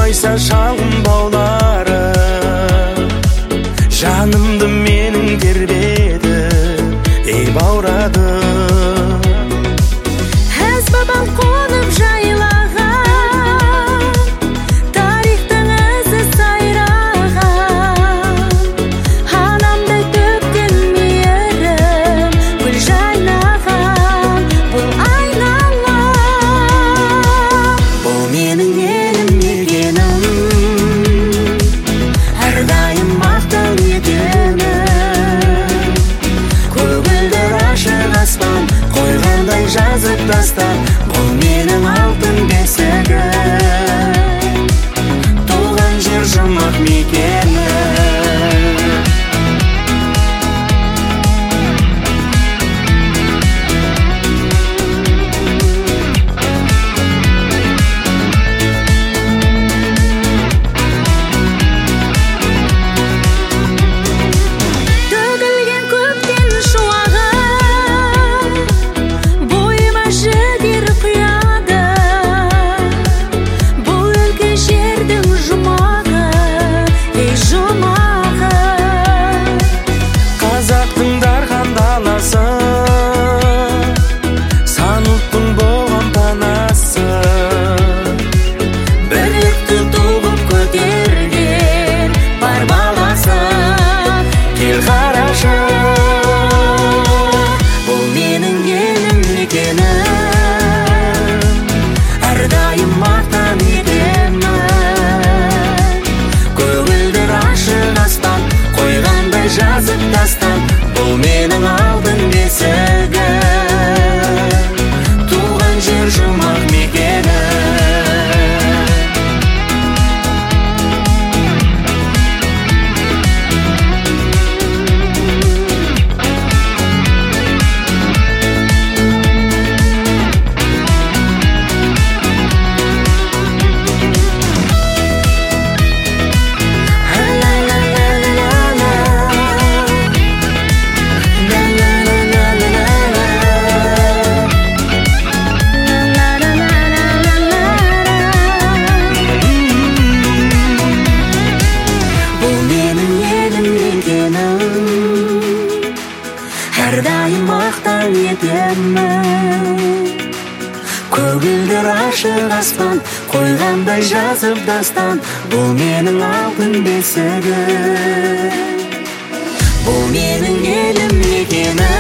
қойса шалғын баулары, жанымды менің тербеді, ей баурады. Әз бабам қонып жайлаған, тарихтың ізі сайраған, анамдай төккен мейірім гүл жайнаған бұл айнала. Бұл менің елім мекенім, әрдайым мақтан етемін. Көгілдір ашық аспан қойғандай жазып тастап, бұл менің алтын бесігім, туған жер жұмақ мекені. Төгілген көктен шуағы, бойыма жігер құяды. Бұл өлке жердің жұмағы, ей жұмағы. Қазақтың дархан даласы, сан ұлттың болған панасы, Бірлікті туғып көтерген бар баласы. кел қарашы. Бұл менің елім мекенім, әрдайым мақтан етемін. Көгілдір ашық аспан қойғандай жазып тастап, бұл менің алтын бесігім, туған жер жұмақ мекені. Бұл менің елім мекенім, әрдайым мақтан етемін. Көгілдір ашық аспан қойғандай жазып дастан, бұл менің алтын бесігім, Бұл менің елім мекенім,